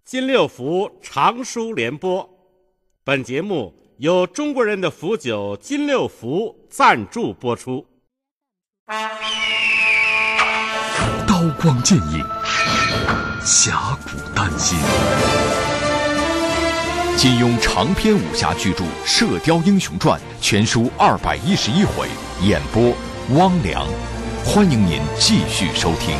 金六福长书联播，本节目由中国人的福酒金六福赞助播出。 刀光剑影，侠骨丹心。金庸长篇武侠巨著《射雕英雄传》全书211回，演播汪良。欢迎您继续收听。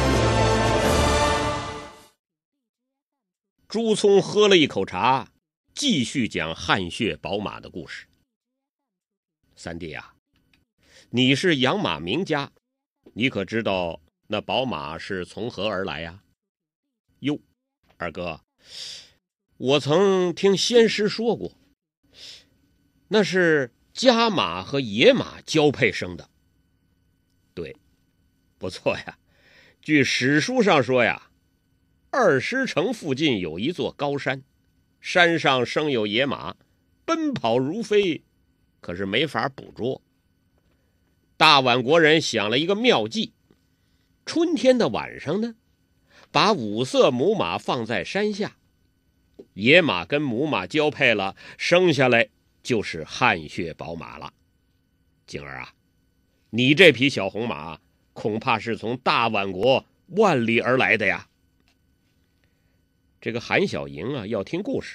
朱聪喝了一口茶，继续讲汗血宝马的故事。三弟啊，你是养马名家，你可知道那宝马是从何而来呀？哟，二哥，我曾听先师说过，那是家马和野马交配生的。对，不错呀。据史书上说呀，20城附近有一座高山，山上生有野马，奔跑如飞，可是没法捕捉。大宛国人想了一个妙计，春天的晚上呢，把5色母马放在山下，野马跟母马交配了，生下来就是汗血宝马了。景儿啊，你这匹小红马恐怕是从大宛国万里而来的呀。这个韩小莹啊，要听故事。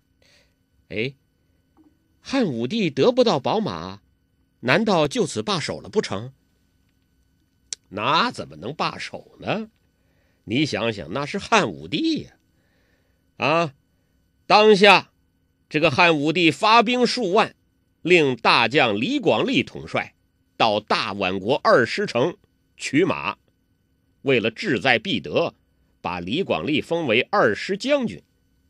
汉武帝得不到宝马，难道就此罢手了不成？那怎么能罢手呢？你想想，那是汉武帝呀！当下这个汉武帝发兵数万，令大将李广利统帅到大宛国20城取马，为了志在必得，把李广利封为20将军。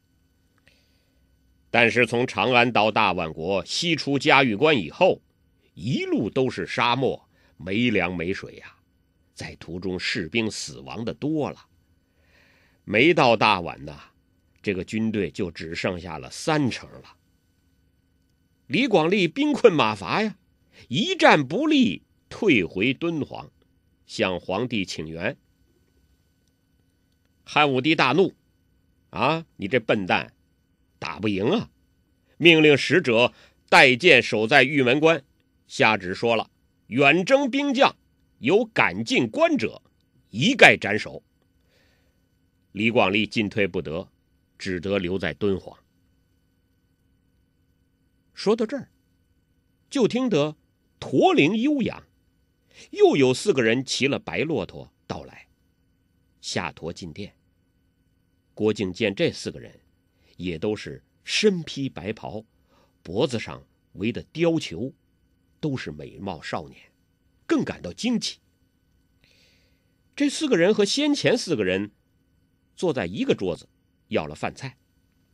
但是从长安到大宛国，西出嘉峪关以后，一路都是沙漠，没粮没水呀，在途中士兵死亡的多了。没到大宛呢，这个军队就只剩下了3城了。李广利兵困马乏呀，一战不利，退回敦煌，向皇帝请援。汉武帝大怒你这笨蛋，打不赢啊！命令使者带剑守在玉门关，下旨说了，远征兵将有敢进关者，一概斩首。李广利进退不得，只得留在敦煌。说到这儿，就听得驼铃悠扬，又有4个人骑了白骆驼到来，下驼进殿。郭靖见这4个人也都是身披白袍，脖子上围的貂裘，都是美貌少年，更感到惊奇。这4个人和先前4个人坐在一个桌子，要了饭菜。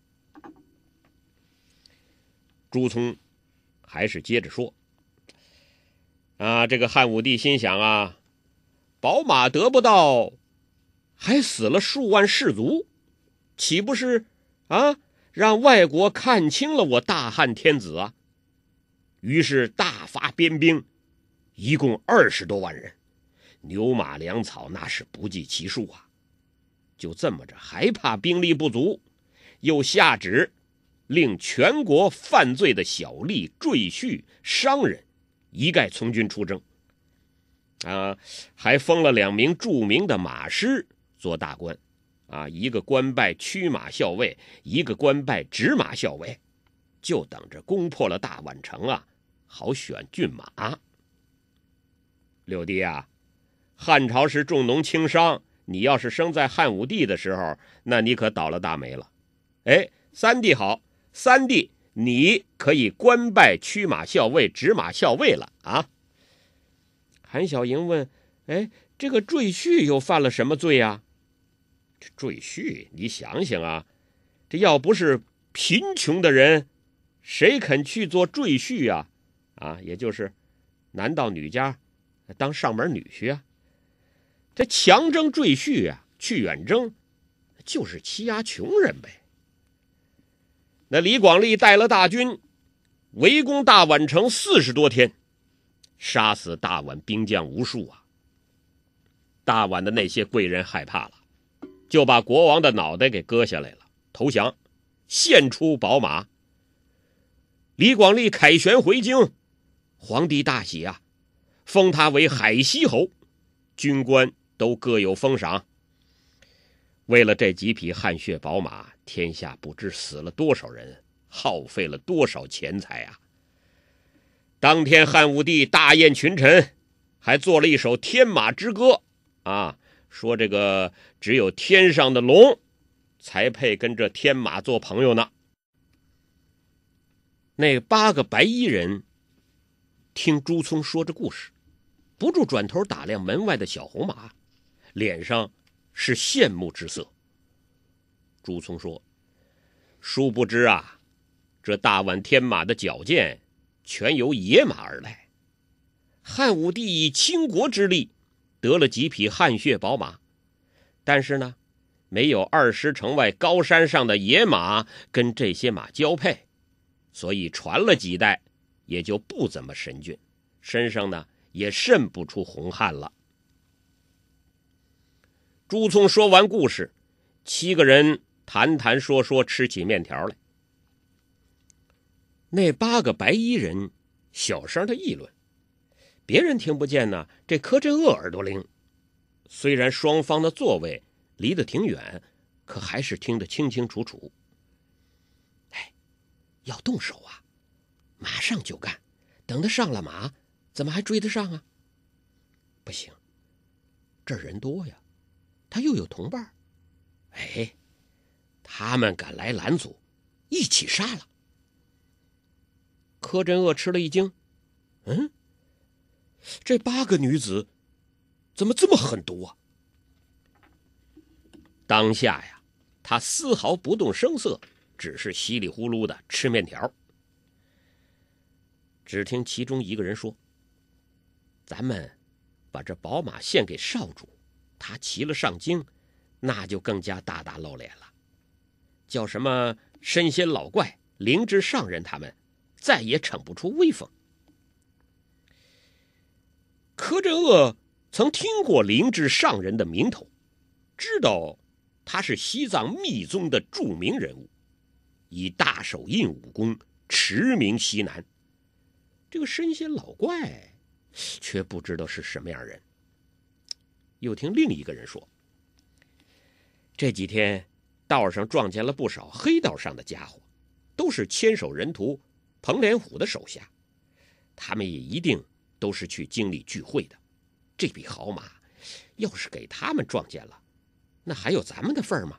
朱聪还是接着说这个汉武帝心想宝马得不到，还死了数万士卒，岂不是让外国看清了我大汉天子啊？于是大发边兵，一共20多万人，牛马粮草那是不计其数啊。就这么着，还怕兵力不足，又下旨令全国犯罪的小吏、赘婿、商人一概从军出征还封了2名著名的马师做大官一个官拜驱马校尉，一个官拜执马校尉，就等着攻破了大宛城好选骏马。六弟汉朝是重农轻商，你要是生在汉武帝的时候，那你可倒了大霉了。三弟好，三弟你可以官拜驱马校尉、执马校尉了韩小莹问，这个赘婿又犯了什么罪呀？这赘婿，你想想这要不是贫穷的人，谁肯去做赘婿也就是男到女家当上门女婿这强征赘婿去远征，就是欺压穷人呗。那李广利带了大军围攻大宛城40多天，杀死大宛兵将无数大宛的那些贵人害怕了，就把国王的脑袋给割下来了， 投降，献出宝马。李广利凯旋回京，皇帝大喜啊，封他为海西侯，军官都各有封赏。为了这几匹汗血宝马，天下不知死了多少人，耗费了多少钱财啊！当天汉武帝大宴群臣，还做了一首天马之歌啊，说这个只有天上的龙才配跟这天马做朋友呢。那8个白衣人听朱聪说这故事，不住转头打量门外的小红马，脸上是羡慕之色。朱聪说：殊不知啊，这大宛天马的矫健全由野马而来。汉武帝以倾国之力得了几匹汗血宝马，但是呢，没有20城外高山上的野马跟这些马交配，所以传了几代也就不怎么神俊，身上呢也渗不出红汗了。朱聪说完故事，7个人谈谈说说，吃起面条来。那8个白衣人小声的议论，别人听不见呢，这柯镇恶耳朵灵。虽然双方的座位离得挺远，可还是听得清清楚楚。哎，要动手啊，马上就干，等他上了马，怎么还追得上啊？不行，这人多呀，他又有同伴。哎，他们敢来拦阻，一起杀了。柯镇恶吃了一惊，这8个女子怎么这么狠毒啊？当下呀，他丝毫不动声色，只是稀里呼噜的吃面条。只听其中一个人说：咱们把这宝马献给少主，他骑了上京，那就更加大大露脸了。叫什么神仙老怪、灵芝上人，他们再也逞不出威风。柯镇恶曾听过灵芝上人的名头，知道他是西藏密宗的著名人物，以大手印武功驰名西南。这个神仙老怪却不知道是什么样人。又听另一个人说，这几天道上撞见了不少黑道上的家伙，都是千手人徒彭连虎的手下，他们也一定都是去京里聚会的。这匹好马要是给他们撞见了，那还有咱们的份吗？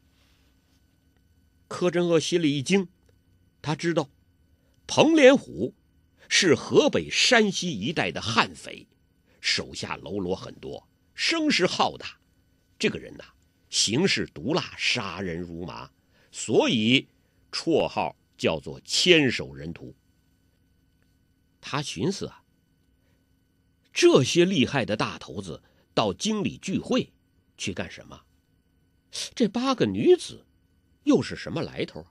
柯镇恶心里一惊，他知道彭连虎是河北山西一带的悍匪，手下喽啰很多，声势浩大。这个人呐，行事毒辣，杀人如麻，所以绰号叫做千手人徒。他寻思啊，这些厉害的大头子到京里聚会去干什么？这8个女子又是什么来头？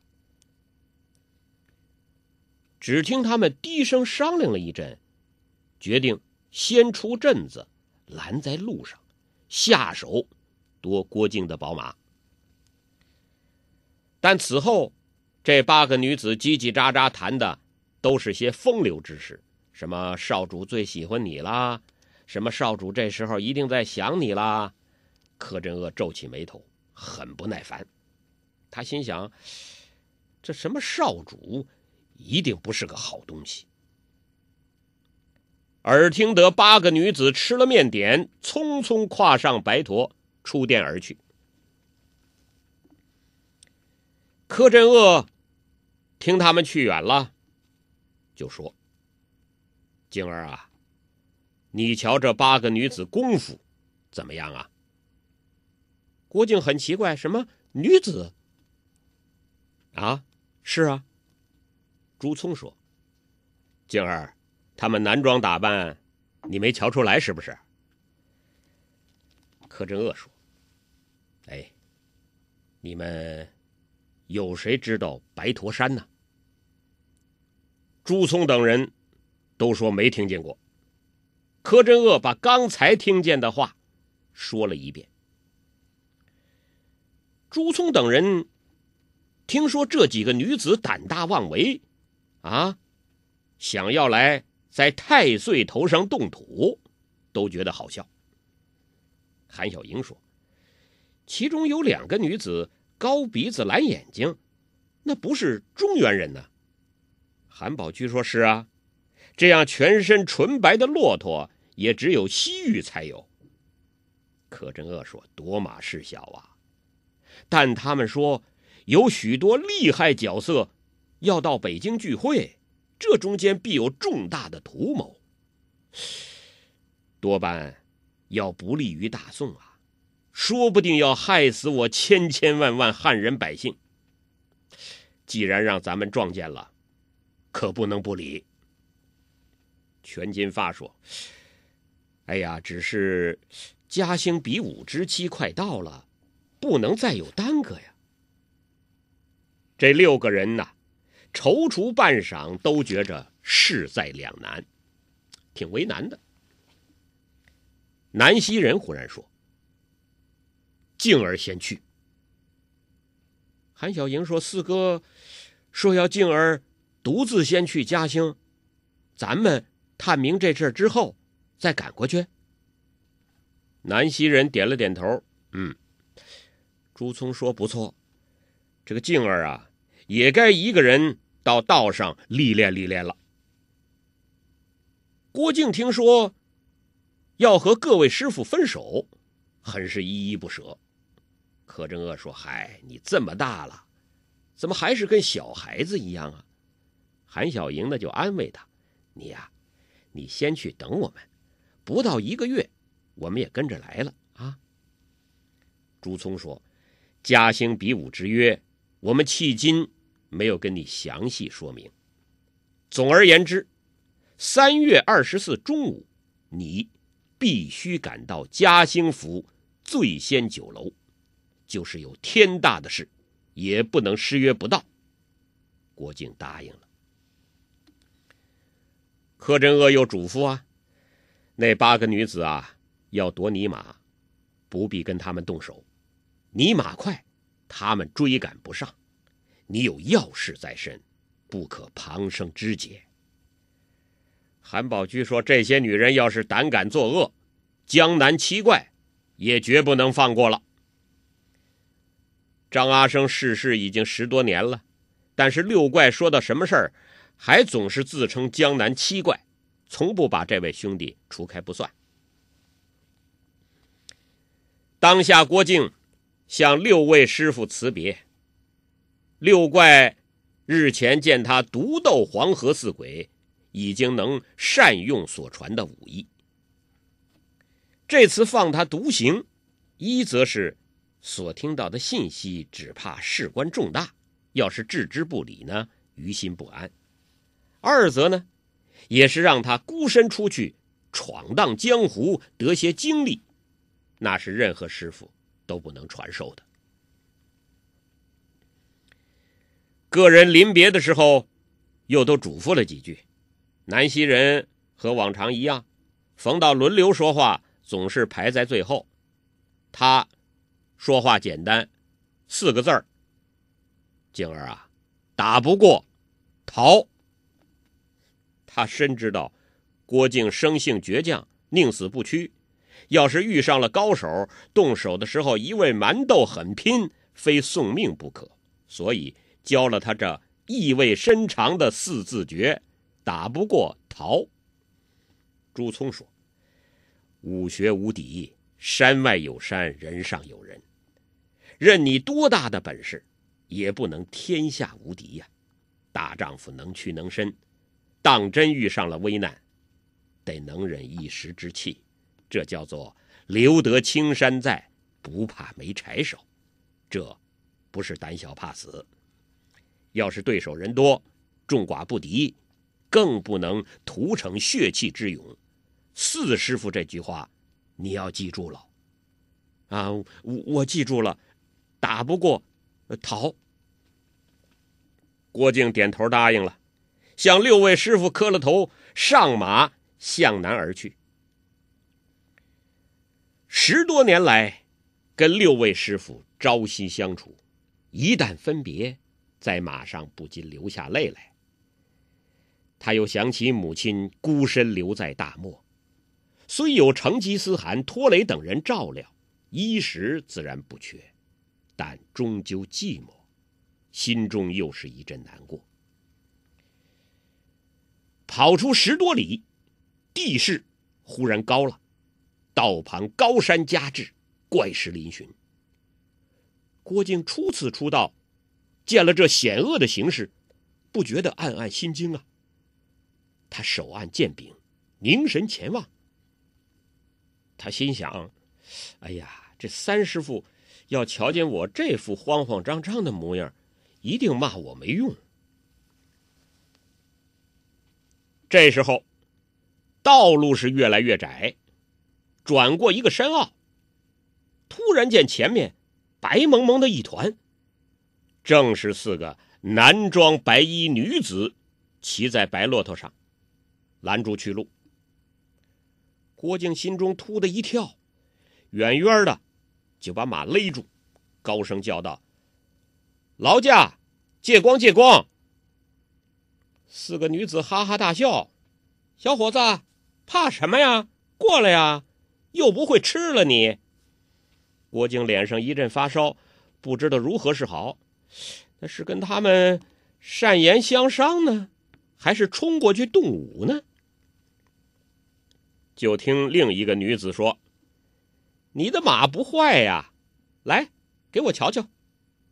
只听他们低声商量了一阵，决定先出阵子，拦在路上，下手夺郭靖的宝马。但此后这8个女子叽叽喳喳谈的都是些风流之事，什么少主最喜欢你啦，什么少主这时候一定在想你啦。柯镇恶皱起眉头，很不耐烦。他心想，这什么少主一定不是个好东西。耳听得8个女子吃了面点，匆匆跨上白驼，出殿而去。柯镇恶听他们去远了，就说：静儿啊，你瞧这8个女子功夫怎么样啊？郭靖很奇怪，什么女子啊？是啊。朱聪说：静儿，他们男装打扮你没瞧出来是不是？柯镇恶说：哎，你们有谁知道白驼山呢？朱聪等人都说没听见过。柯镇恶把刚才听见的话说了一遍。朱聪等人听说这几个女子胆大妄为啊，想要来在太岁头上动土，都觉得好笑。韩小莹说，其中有2个女子高鼻子蓝眼睛，那不是中原人呢？韩宝驹说，是啊，这样全身纯白的骆驼也只有西域才有。柯镇恶说，多马事小啊，但他们说有许多厉害角色要到北京聚会，这中间必有重大的图谋，多半要不利于大宋啊，说不定要害死我千千万万汉人百姓。既然让咱们撞见了，可不能不理。全金发说，哎呀，只是嘉兴比武之期快到了，不能再有耽搁呀。这6个人呐，踌躇半晌，都觉着势在两难，挺为难的。南溪人忽然说，静儿先去。韩小莹说，四哥说要静儿独自先去嘉兴，咱们探明这事之后再赶过去。南溪人点了点头，朱聪说，不错，这个静儿啊，也该一个人到道上历练历练了。郭靖听说要和各位师傅分手，很是依依不舍。柯镇恶说，嗨，你这么大了，怎么还是跟小孩子一样啊？韩小莹呢就安慰他，你呀，你先去等我们，不到1个月我们也跟着来了啊。朱聪说，嘉兴比武之约，我们迄今没有跟你详细说明。总而言之，3月24中午，你必须赶到嘉兴府醉仙酒楼，就是有天大的事，也不能失约不到。郭靖答应了。柯镇恶又嘱咐啊，那8个女子啊，要夺你马，不必跟他们动手，你马快，他们追赶不上，你有要事在身，不可旁生枝节。韩宝驹说，这些女人要是胆敢作恶，江南7怪也绝不能放过了。张阿生逝世已经10多年了，但是6怪说到什么事儿，还总是自称江南7怪，从不把这位兄弟除开不算。当下郭靖向6位师傅辞别，6怪日前见他独斗黄河4鬼，已经能善用所传的武艺。这次放他独行，一则是所听到的信息只怕事关重大，要是置之不理呢，于心不安；二则呢，也是让他孤身出去闯荡江湖，得些经历，那是任何师傅都不能传授的。个人临别的时候又都嘱咐了几句。南溪人和往常一样，逢到轮流说话总是排在最后。他说话简单，4个字儿，静儿啊，打不过逃。他深知道郭靖生性倔强，宁死不屈，要是遇上了高手，动手的时候一味蛮斗狠拼，非送命不可，所以教了他这意味深长的4字诀，打不过逃。朱聪说，武学无敌，山外有山，人上有人，任你多大的本事，也不能天下无敌呀。大丈夫能屈能伸，当真遇上了危难，得能忍一时之气，这叫做留得青山在，不怕没柴烧。这不是胆小怕死，要是对手人多，众寡不敌，更不能徒逞血气之勇。4师傅这句话你要记住了啊！我记住了，打不过逃。郭靖点头答应了，向6位师傅磕了头，上马向南而去。10多年来跟6位师傅朝夕相处，一旦分别在马上不禁流下泪来。他又想起母亲孤身留在大漠，虽有成吉思汗、拖雷等人照料，衣食自然不缺，但终究寂寞，心中又是一阵难过。跑出10多里，地势忽然高了，道旁高山夹峙，怪石嶙峋。郭靖初次出道，见了这险恶的形势，不觉得暗暗心惊啊。他手按剑柄，凝神前望。他心想，哎呀，这三师傅要瞧见我这副慌慌张张的模样，一定骂我没用。这时候道路是越来越窄，转过一个山坳，突然见前面白蒙蒙的一团，正是4个男装白衣女子骑在白骆驼上，拦住去路。郭靖心中突的一跳，远远的就把马勒住，高声叫道：“劳驾，借光借光！”4个女子哈哈大笑：“小伙子，怕什么呀？过来呀，又不会吃了你。”郭靖脸上一阵发烧，不知道如何是好。那是跟他们善言相商呢，还是冲过去动武呢？就听另一个女子说：“你的马不坏呀，来，给我瞧瞧。”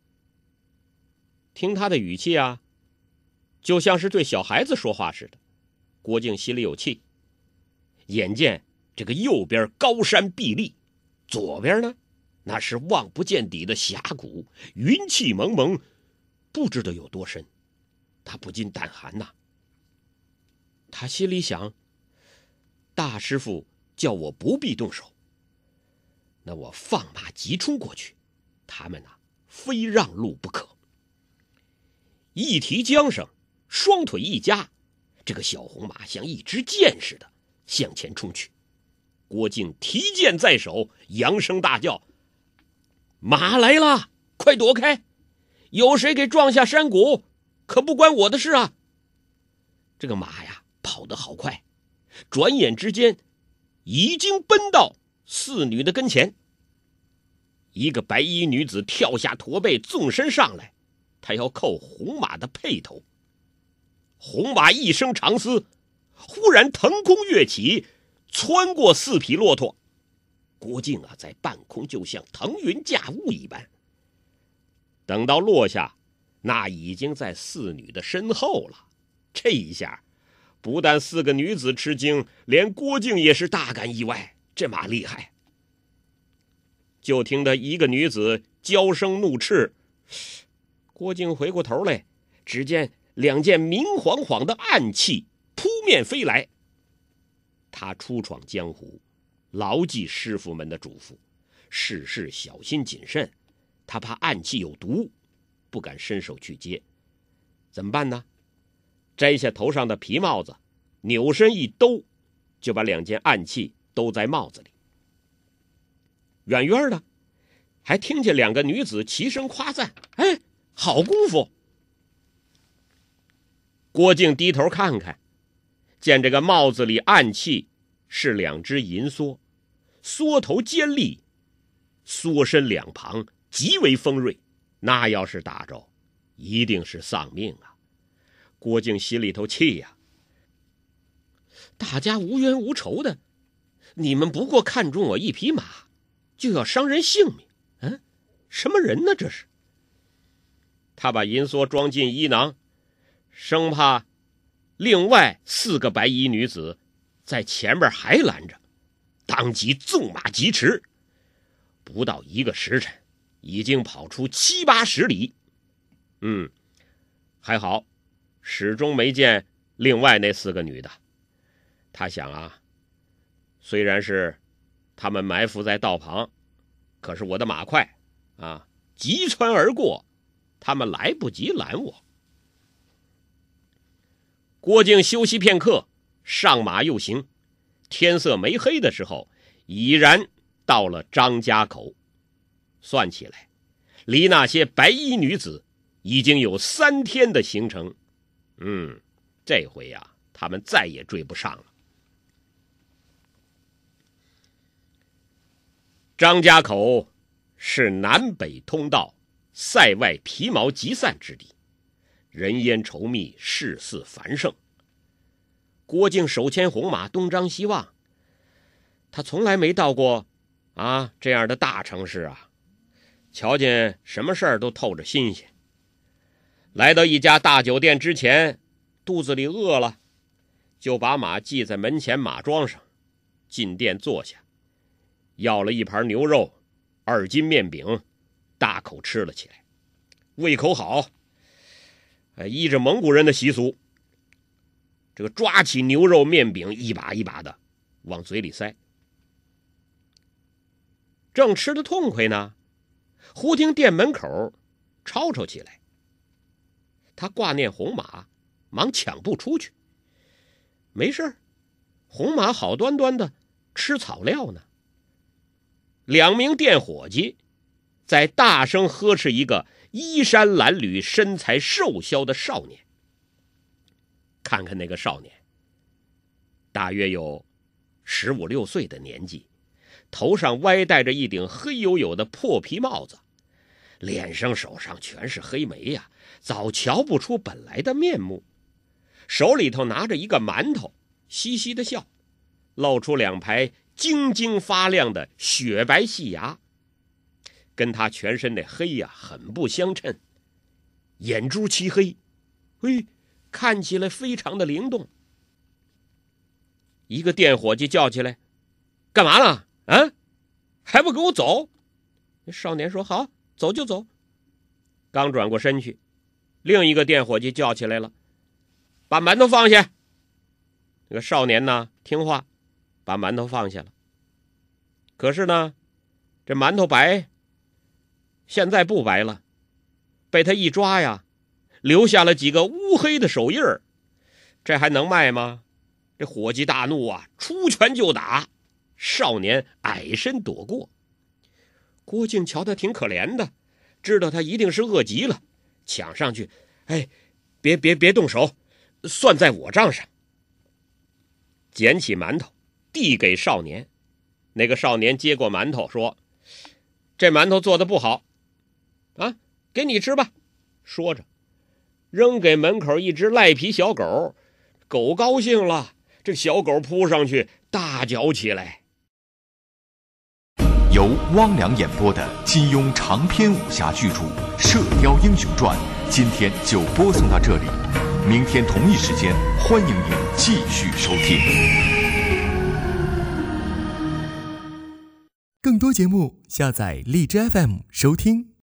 听他的语气啊，就像是对小孩子说话似的。郭靖心里有气，眼见这个右边高山壁立，左边呢那是望不见底的峡谷，云气蒙蒙，不知道有多深，他不禁胆寒呐。他心里想，大师傅叫我不必动手，那我放马急冲过去，他们非让路不可。一提缰绳，双腿一夹，这个小红马像一支箭似的向前冲去。郭靖提剑在手，扬声大叫：“马来了，快躲开！有谁给撞下山谷，可不关我的事啊！”这个马呀，跑得好快，转眼之间已经奔到4女的跟前。一个白衣女子跳下驼背，纵身上来，她要扣红马的辔头。红马一声长嘶，忽然腾空跃起，穿过4匹骆驼。郭靖在半空就像腾云驾雾一般。等到落下，那已经在4女的身后了。这一下不但4个女子吃惊，连郭靖也是大感意外，这马厉害。就听得一个女子娇声怒斥，郭靖回过头来，只见2件明晃晃的暗器扑面飞来。他初闯江湖，牢记师傅们的嘱咐，事事小心谨慎。他怕暗器有毒，不敢伸手去接。怎么办呢？摘下头上的皮帽子，扭身一兜，就把2件暗器兜在帽子里。远远的还听见2个女子齐声夸赞：“哎，好功夫！”郭靖低头看看，见这个帽子里暗器是2只银梭，梭头尖利，梭身两旁极为锋锐，那要是打着，一定是丧命啊！郭靖心里头气呀，大家无冤无仇的，你们不过看中我一匹马，就要伤人性命，什么人呢这是？他把银梭装进衣囊，生怕另外4个白衣女子在前边还拦着，当即纵马疾驰，不到1个时辰，已经跑出7、80里。还好，始终没见另外那4个女的。他想啊，虽然是他们埋伏在道旁，可是我的马快啊，急窜而过，他们来不及拦我。郭靖休息片刻，上马又行。天色没黑的时候，已然到了张家口。算起来，离那些白衣女子已经有3天的行程。这回呀，他们再也追不上了。张家口是南北通道，塞外皮毛集散之地，人烟稠密，事似繁盛。郭靖手牵红马，东张西望，他从来没到过这样的大城市啊，瞧见什么事儿都透着新鲜。来到一家大酒店之前，肚子里饿了，就把马系在门前马桩上，进店坐下，要了一盘牛肉，2斤面饼，大口吃了起来，胃口好。依着蒙古人的习俗，这个抓起牛肉面饼一把一把的往嘴里塞。正吃得痛快呢，忽听店门口吵吵起来。他挂念红马，忙抢步出去。没事，红马好端端的吃草料呢。2名店伙计在大声呵斥一个衣衫褴褛、身材瘦削的少年。看看那个少年，大约有15、16岁的年纪，头上歪戴着一顶黑黝黝的破皮帽子，脸上手上全是黑煤呀，早瞧不出本来的面目。手里头拿着一个馒头，嘻嘻的笑，露出2排晶晶发亮的雪白细牙，跟他全身的黑呀很不相称，眼珠漆黑，看起来非常的灵动。一个店伙计叫起来：“干嘛呢？还不给我走？”少年说：“好，走就走。”刚转过身去，另一个店伙计叫起来了：“把馒头放下。”那个少年呢，听话，把馒头放下了。可是呢，这馒头白，现在不白了，被他一抓呀，留下了几个乌黑的手印儿，这还能卖吗？这伙计大怒啊，出拳就打。少年矮身躲过。郭靖瞧他挺可怜的，知道他一定是饿极了，抢上去：“别动手，算在我账上。”捡起馒头递给少年。那个少年接过馒头说：“这馒头做得不好给你吃吧。”说着扔给门口一只赖皮小狗。狗高兴了，这小狗扑上去大叫起来。 由汪良演播的金庸长篇武侠巨著《射雕英雄传》今天就播送到这里，明天同一时间欢迎您继续收听。 更多节目下载荔枝 FM 收听。